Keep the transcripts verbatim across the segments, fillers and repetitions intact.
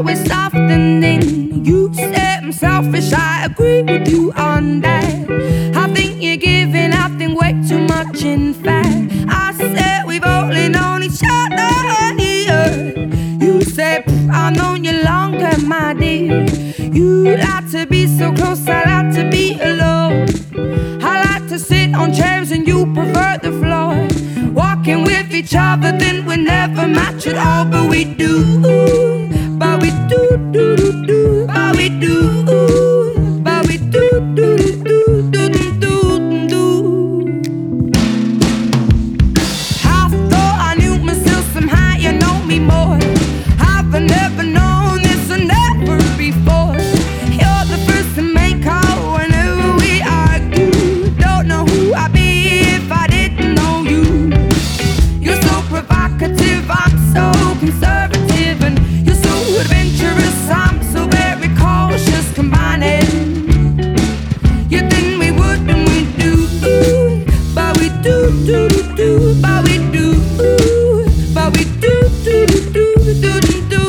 always softening. You say I'm selfish, I agree with you on that. I think you're giving, I think way too much in fact. I said we've only known each other here. You said I've known you longer, my dear. You like to be so close, I like to be alone. I like to sit on chairs and you prefer the floor. Walking with each other, then we never match at all. But we do, but we do, do, do, do, but we do, but we do, do, do, do, do, do, do. I thought I knew myself, somehow you know me more. I've never known this and never before. You're the first to make call whenever we argue. Don't know who I'd be if I didn't know you. You're so provocative, I'm so conservative, and you're so adventurous, I'm so very cautious. Combining, you think we would and we do, but we do, do, do, do, but we do, but we do, do, do, do, do, do, do.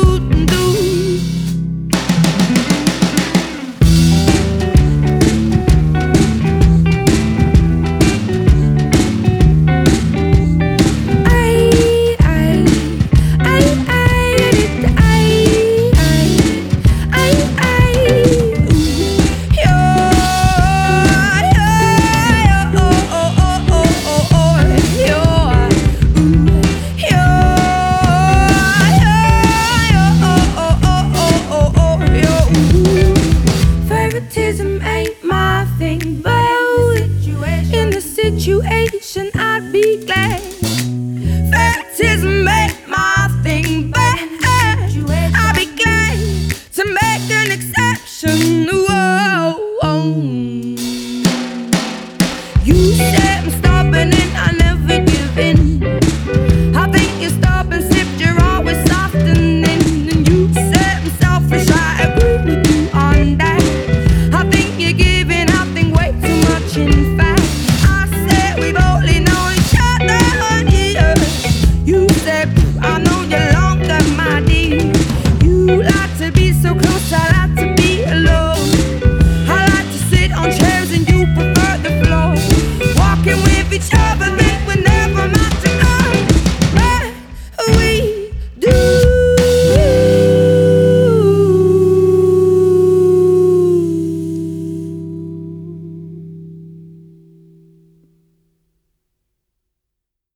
Favoritism ain't my thing, but in the situation I'd be glad. Favoritism